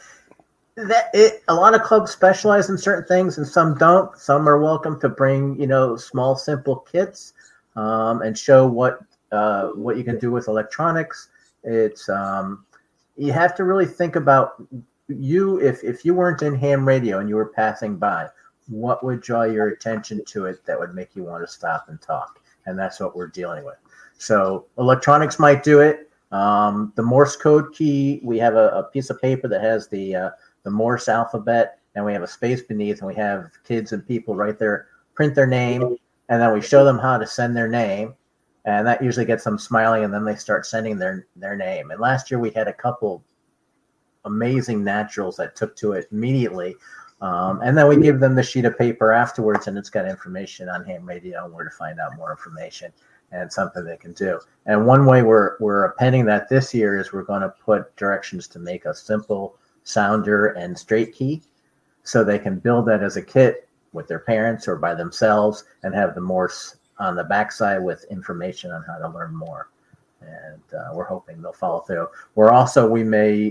A lot of clubs specialize in certain things and some don't. Some are welcome to bring, small, simple kits and show what you can do with electronics. It's you have to really think about if you weren't in ham radio and you were passing by, what would draw your attention to it that would make you want to stop and talk? and that's what we're dealing with. So electronics might do it. The Morse code key, we have a piece of paper that has the Morse alphabet, and we have a space beneath, and we have kids and people right there print their name, and then we show them how to send their name, and that usually gets them smiling, and then they start sending their name. And last year we had a couple amazing naturals that took to it immediately, and then we give them the sheet of paper afterwards, and it's got information on ham radio and where to find out more information, and it's something they can do. And one way we're appending that this year is we're going to put directions to make a simple sounder and straight key, so they can build that as a kit with their parents or by themselves, and have the Morse on the backside with information on how to learn more. And we're hoping they'll follow through. We may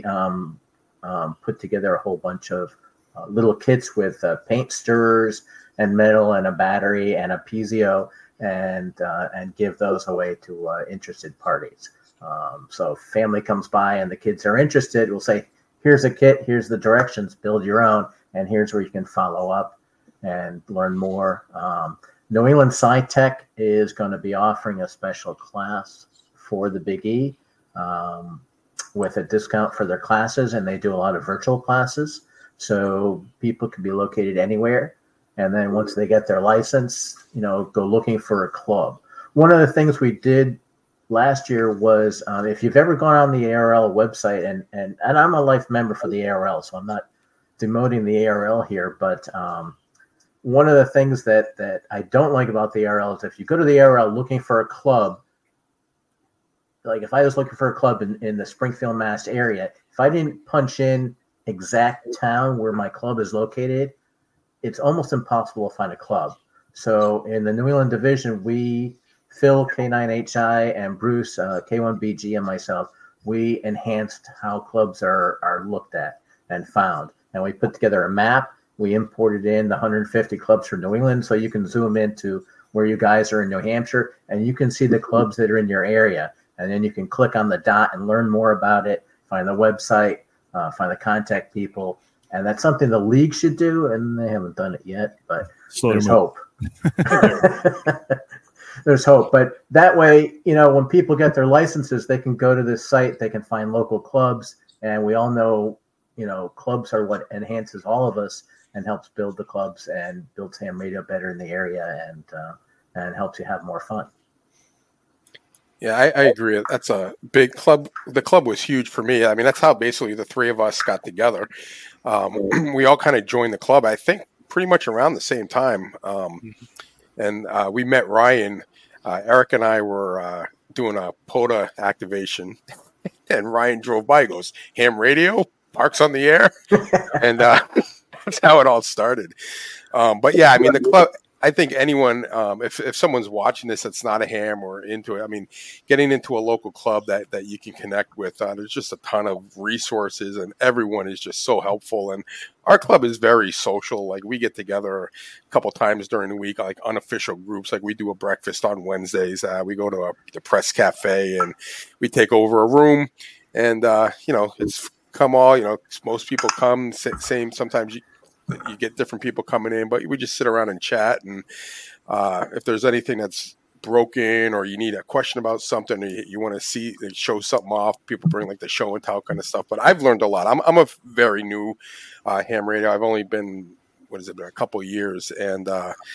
put together a whole bunch of little kits with paint stirrers and metal and a battery and a piezo, and give those away to interested parties. So if family comes by and the kids are interested, we'll say, here's a kit, here's the directions, build your own, and here's where you can follow up and learn more. New England SciTech is going to be offering a special class for the Big E with a discount for their classes, and they do a lot of virtual classes, so people can be located anywhere. And then once they get their license, go looking for a club. One of the things we did last year was, if you've ever gone on the ARL website, and I'm a life member for the ARL, so I'm not demoting the ARL here, but one of the things that I don't like about the ARL is if you go to the ARL looking for a club, like if I was looking for a club in the Springfield, Mass area, if I didn't punch in exact town where my club is located, it's almost impossible to find a club. So in the New England division, Phil, K9HI, and Bruce, K1BG, and myself, we enhanced how clubs are looked at and found. And we put together a map. We imported in the 150 clubs from New England, so you can zoom into where you guys are in New Hampshire, and you can see the clubs that are in your area. And then you can click on the dot and learn more about it, find the website, find the contact people. And that's something the league should do, and they haven't done it yet, but there's hope. There's hope. But that way, when people get their licenses, they can go to this site, they can find local clubs, and we all know, clubs are what enhances all of us and helps build the clubs and builds ham radio better in the area, and helps you have more fun. Yeah, I agree. That's a big club. The club was huge for me. I mean, that's how basically the three of us got together. We all kind of joined the club, I think, pretty much around the same time. And we met Ryan. Eric and I were doing a POTA activation, and Ryan drove by. He goes, ham radio, Parks on the Air. And that's how it all started. But yeah, I mean, the club, I think anyone, if someone's watching this that's not a ham or into it, I mean, getting into a local club that you can connect with, there's just a ton of resources, and everyone is just so helpful. And our club is very social. Like, we get together a couple times during the week, like unofficial groups. Like, we do a breakfast on Wednesdays. We go to the press cafe, and we take over a room. And, it's come all, most people come, same, sometimes you get different people coming in, but we just sit around and chat. And if there's anything that's broken, or you need a question about something, or you want to show something off, people bring like the show and tell kind of stuff. But I've learned a lot. I'm a very new ham radio. I've only been, a couple of years, and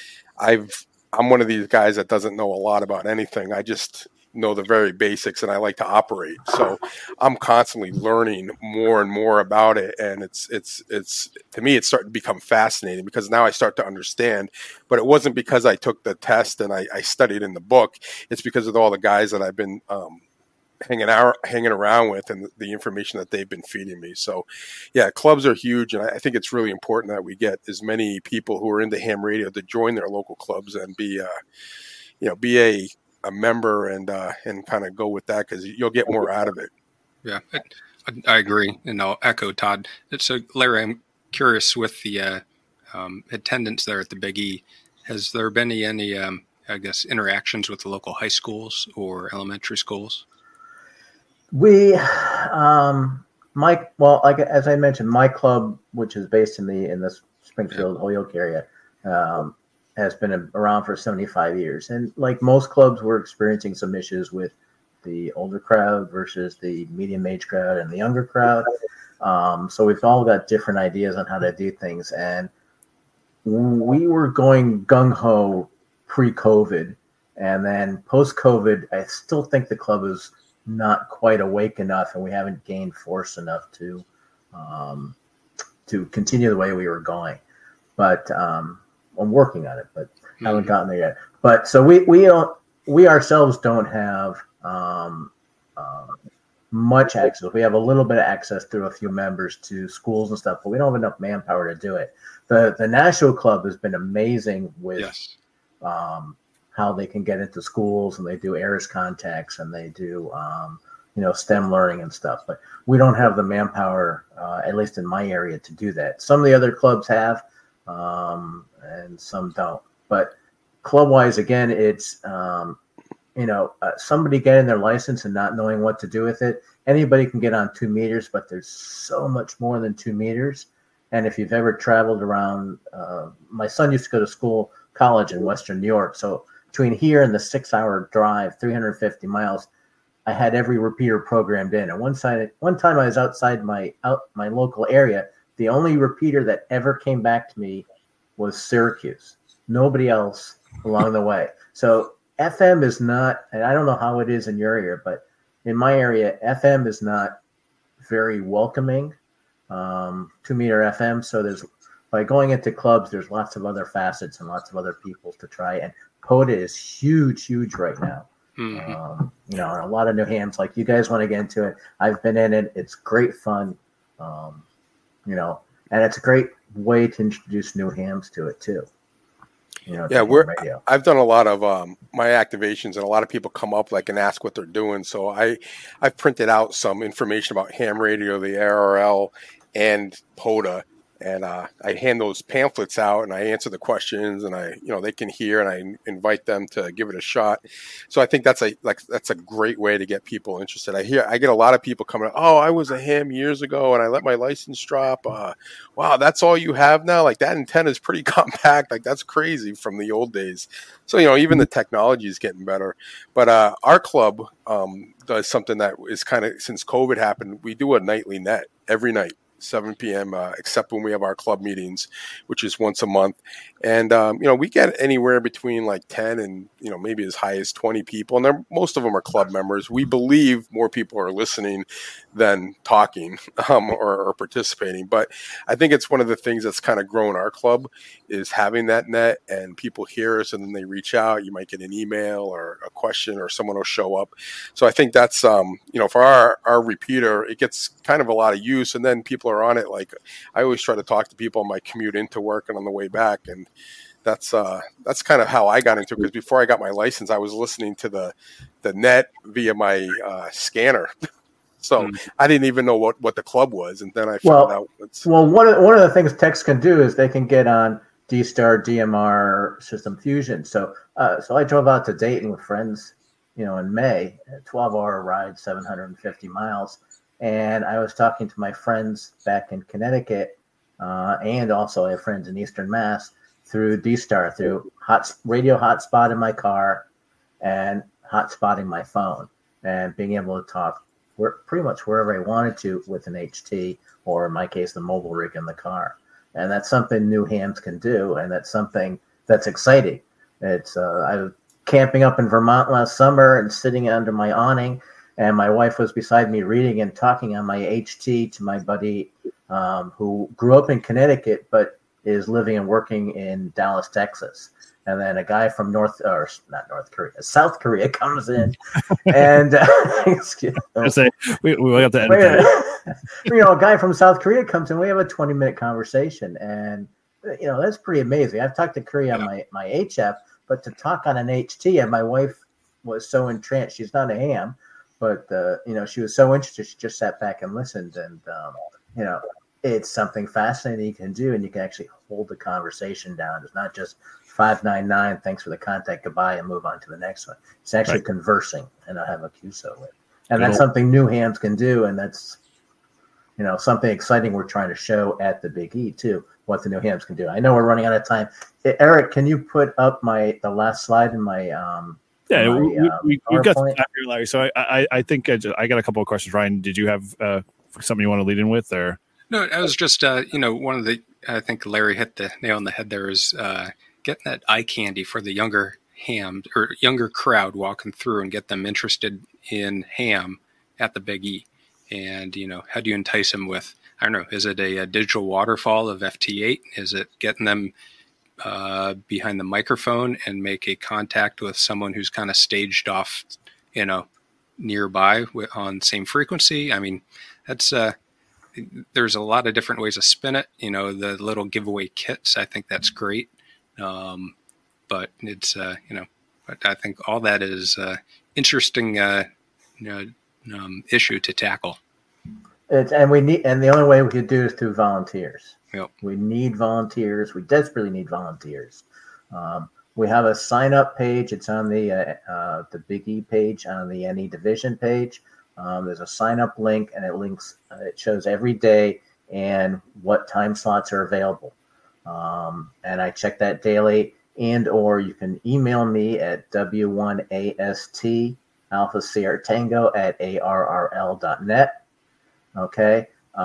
I'm one of these guys that doesn't know a lot about anything. I just know the very basics, and I like to operate. So I'm constantly learning more and more about it. And it's to me, it's starting to become fascinating, because now I start to understand. But it wasn't because I took the test and I studied in the book. It's because of all the guys that I've been hanging around with, and the information that they've been feeding me. So yeah, clubs are huge. And I think it's really important that we get as many people who are into ham radio to join their local clubs and be a member and kind of go with that, because you'll get more out of it. Yeah, I agree, and I'll echo Todd. So, Larry, I'm curious, with the attendance there at the Big E, has there been any interactions with the local high schools or elementary schools? We, as I mentioned, my club, which is based in the Springfield, Holyoke area, has been around for 75 years. And like most clubs, we're experiencing some issues with the older crowd versus the medium age crowd and the younger crowd. So we've all got different ideas on how to do things. And we were going gung-ho pre-COVID. And then post-COVID, I still think the club is not quite awake enough, and we haven't gained force enough to continue the way we were going. But I'm working on it, but haven't gotten there yet. But so we ourselves don't have much access. We have a little bit of access through a few members to schools and stuff, but we don't have enough manpower to do it. The Nashua Club has been amazing with how they can get into schools, and they do ARIS contacts, and they do STEM learning and stuff. But we don't have the manpower, at least in my area, to do that. Some of the other clubs have, and some don't. But club-wise, again, it's somebody getting their license and not knowing what to do with it. Anybody can get on 2 meters, but there's so much more than 2 meters. And if you've ever traveled around, my son used to go to college in Western New York. So between here and the 6-hour drive, 350 miles, I had every repeater programmed in. And one time I was outside my local area. The only repeater that ever came back to me was Syracuse. Nobody else along the way. So FM is not, and I don't know how it is in your area, but in my area, FM is not very welcoming. 2-meter FM. So by going into clubs, there's lots of other facets and lots of other people to try. And POTA is huge right now. Mm-hmm. A lot of new hams, like you guys want to get into it. I've been in it. It's great fun. And it's a great way to introduce new hams to it too. I've done a lot of my activations, and a lot of people come up and ask what they're doing. So I've printed out some information about ham radio, the ARRL, and POTA, and I hand those pamphlets out, and I answer the questions, and they can hear, and I invite them to give it a shot. So I think that's a great way to get people interested. I get a lot of people coming, oh, I was a ham years ago, and I let my license drop. Wow, that's all you have now? Like, that antenna is pretty compact. Like, that's crazy from the old days. So, even the technology is getting better. But our club does something that is kind of, since COVID happened, we do a nightly net every night. 7 p.m., except when we have our club meetings, which is once a month. And, we get anywhere between 10 and, maybe as high as 20 people. And most of them are club members. We believe more people are listening than talking or participating. But I think it's one of the things that's kind of grown our club is having that net, and people hear us and then they reach out. You might get an email or a question, or someone will show up. So I think that's, for our repeater, it gets kind of a lot of use, and then people are on it. Like, I always try to talk to people on my commute into work and on the way back, and that's kind of how I got into it, because before I got my license, I was listening to the net via my scanner. So I didn't even know what the club was, and then I found out. One of the things techs can do is they can get on D-Star, DMR, System Fusion. So I drove out to Dayton with friends, in May, a 12-hour ride, 750 miles. And I was talking to my friends back in Connecticut, and also I have friends in Eastern Mass, through D-Star, through radio hotspot in my car and hotspotting my phone, and being able to talk pretty much wherever I wanted to with an HT, or in my case, the mobile rig in the car. And that's something new hams can do, and that's something that's exciting. It's I was camping up in Vermont last summer and sitting under my awning, and my wife was beside me reading and talking on my HT to my buddy who grew up in Connecticut but is living and working in Dallas, Texas. And then a guy from South Korea comes in, and we have to edit a guy from South Korea comes in. We have a 20-minute conversation, and that's pretty amazing. I've talked to Korea on my HF, but to talk on an HT, and my wife was so entranced. She's not a ham, but she was so interested. She just sat back and listened, and it's something fascinating you can do, and you can actually hold the conversation down. It's not just 599, thanks for the contact, goodbye, and move on to the next one. It's actually conversing, and I have a QSO with. And that's something new hams can do, and that's something exciting we're trying to show at the Big E too, what the new hams can do. I know we're running out of time. Eric, can you put up the last slide in my we've got some time here, Larry. So I think I got a couple of questions. Ryan, did you have something you want to lead in with, or? No, I was just one of the, I think Larry hit the nail on the head there, is getting that eye candy for the younger ham or younger crowd walking through and get them interested in ham at the Big E. And, how do you entice them with, I don't know, is it a digital waterfall of FT8? Is it getting them behind the microphone and make a contact with someone who's kind of staged off, nearby on same frequency? I mean, that's, there's a lot of different ways to spin it. The little giveaway kits, I think that's great. But it's, but I think all that is interesting, issue to tackle. And the only way we could do is through volunteers. Yep. We need volunteers. We desperately need volunteers. We have a sign up page. It's on the Big E page on the NE Division page. There's a sign up link, and it shows every day and what time slots are available. And I check that daily. Or you can email me at W1AST Alpha Sierra Tango at ARRL.net. Okay.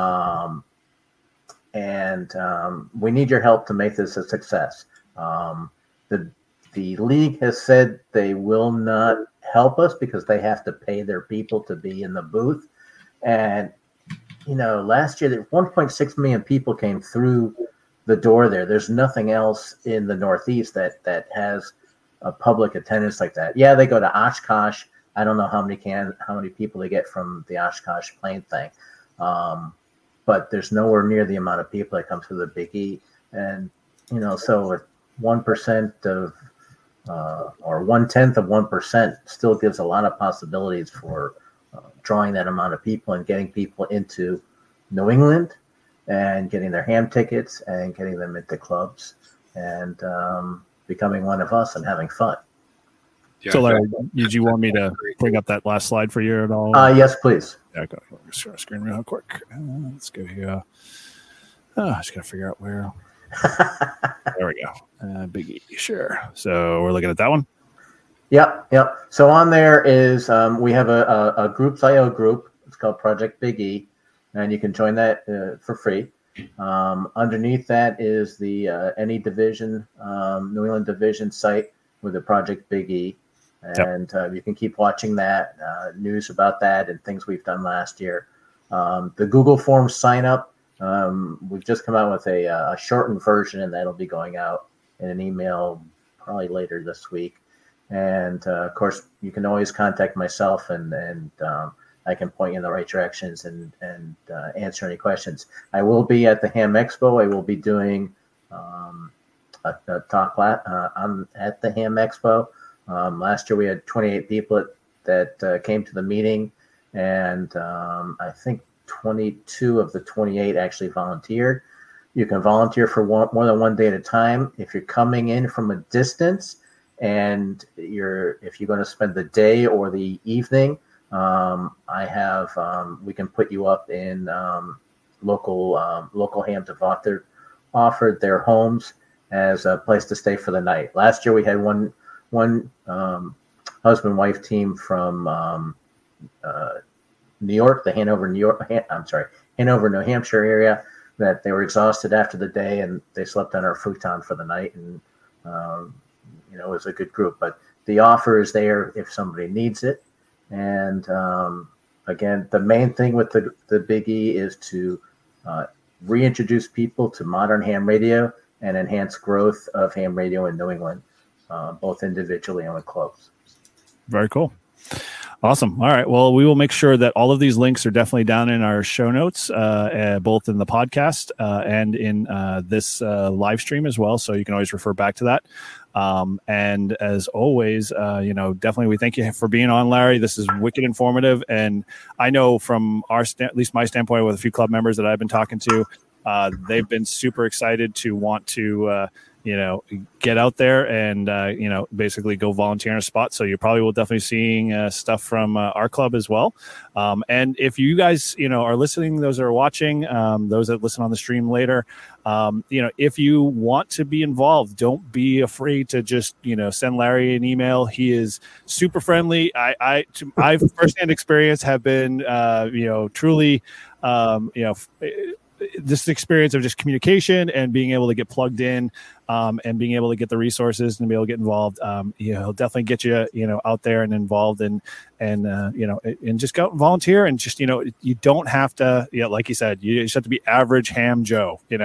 We need your help to make this a success. The league has said they will not help us because they have to pay their people to be in the booth. And, last year, 1.6 million people came through the door there. There's nothing else in the Northeast that has a public attendance like that. Yeah, they go to Oshkosh. I don't know how many people they get from the Oshkosh plane thing. But there's nowhere near the amount of people that come through the Big E. And, so if 1% of, or 1/10 of 1% still gives a lot of possibilities for drawing that amount of people and getting people into New England and getting their ham tickets and getting them into clubs and becoming one of us and having fun. Yeah, so, Larry, did you want me to bring up that last slide for you at all? Yes, please. Yeah, go. Let me share a screen real quick. Let's go here. I just got to figure out where. There we go. Big E, sure. So we're looking at that one? Yep. So on there is we have a Groups.io group. It's called Project Big E, and you can join that for free. Underneath that is the NE Division, New England Division site with the Project Big E. And you can keep watching that, news about that and things we've done last year. The Google Forms sign up, we've just come out with a shortened version, and that'll be going out in an email probably later this week. And, of course, you can always contact myself, and I can point you in the right directions and answer any questions. I will be at the Ham Expo. I will be doing a talk at the Ham Expo. Last year we had 28 people that came to the meeting, and I think 22 of the 28 actually volunteered. You can volunteer for more than one day at a time. If you're coming in from a distance and if you're going to spend the day or the evening, we can put you up in local hams have offered their homes as a place to stay for the night. Last year we had one husband-wife team from New York, the Hanover, New Hampshire area, that they were exhausted after the day and they slept on our futon for the night, and it was a good group. But the offer is there if somebody needs it. And again, the main thing with the Big E is to reintroduce people to modern ham radio and enhance growth of ham radio in New England, both individually and with clubs. Very cool. Awesome. All right. Well, we will make sure that all of these links are definitely down in our show notes, both in the podcast and in this live stream as well. So you can always refer back to that. And as always, definitely we thank you for being on, Larry. This is wicked informative. And I know from at least my standpoint with a few club members that I've been talking to, they've been super excited to want to, get out there and, basically go volunteer in a spot. So you probably will definitely seeing stuff from our club as well. And if you guys, are listening, those that are watching, those that listen on the stream later, if you want to be involved, don't be afraid to just, send Larry an email. He is super friendly. I've firsthand experience have been, truly, this experience of just communication and being able to get plugged in, and being able to get the resources and be able to get involved. He'll definitely get you, out there and involved and just go volunteer and just, you don't have to, like you said, you just have to be average ham Joe, you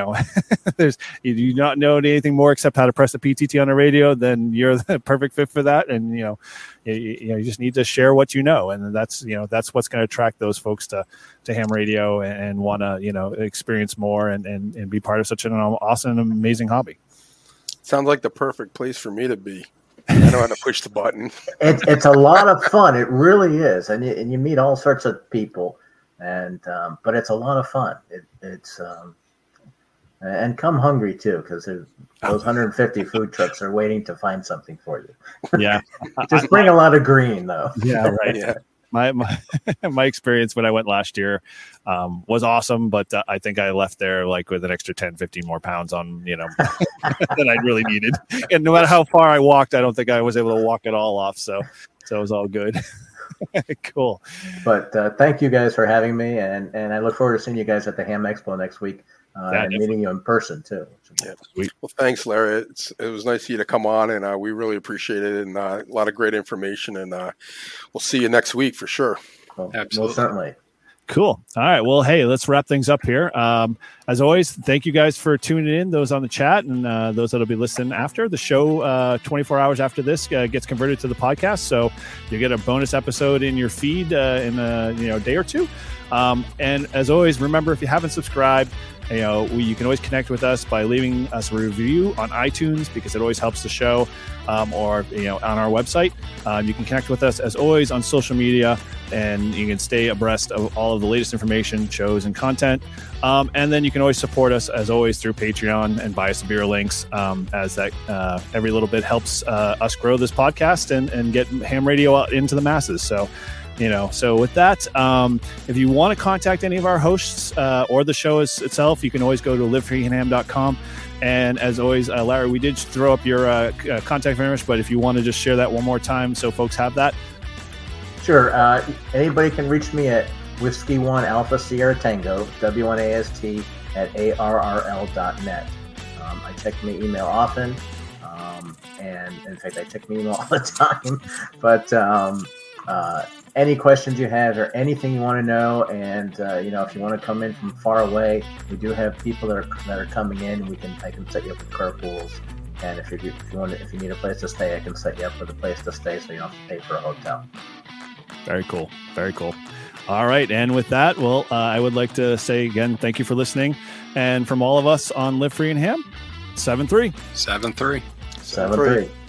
do not know anything more except how to press the PTT on the radio, then you're the perfect fit for that. And, you just need to share what you know. And that's what's going to attract those folks to ham radio and want to, experience more and be part of such an awesome, amazing hobby. Sounds like the perfect place for me to be. I know how to push the button. It's a lot of fun. It really is, and you meet all sorts of people, and but it's a lot of fun. It's and come hungry too, because those 150 food trucks are waiting to find something for you. Yeah, just bring a lot of green though. Yeah, right. Yeah. My experience when I went last year was awesome, but I think I left there like with an extra 10, 15 more pounds on, than I really needed. And no matter how far I walked, I don't think I was able to walk it all off. So it was all good. Cool. But thank you guys for having me. And I look forward to seeing you guys at the Ham Expo next week. And meeting you in person too. Yeah. Well, thanks, Larry. It was nice of you to come on, and we really appreciate it, and a lot of great information. And we'll see you next week for sure. Well, absolutely, certainly. Cool. All right. Well, hey, let's wrap things up here. As always, thank you guys for tuning in. Those on the chat and those that'll be listening after the show. 24 hours after this gets converted to the podcast, so you get a bonus episode in your feed in a day or two. And as always, remember, if you haven't subscribed, you can always connect with us by leaving us a review on iTunes, because it always helps the show, or on our website. You can connect with us as always on social media, and you can stay abreast of all of the latest information, shows, and content. And then you can always support us as always through Patreon and buy us a beer links, as that every little bit helps us grow this podcast and get ham radio out into the masses. So with that, if you want to contact any of our hosts or the show itself, you can always go to livefreehandham.com. And as always, Larry, we did throw up your contact information, but if you want to just share that one more time so folks have that. Sure. Anybody can reach me at Whiskey 1 Alpha Sierra Tango, W1AST at ARRL.net. I check my email often. And in fact, I check my email all the time. But any questions you have or anything you want to know, and if you want to come in from far away, we do have people that are coming in. I can set you up with carpools, and if you need a place to stay, I can set you up with a place to stay, so you don't have to pay for a hotel. Very cool. Very cool. All right, and with that, well, I would like to say again, thank you for listening, and from all of us on Live Free and Ham, 7-3. 7-3. 7-3.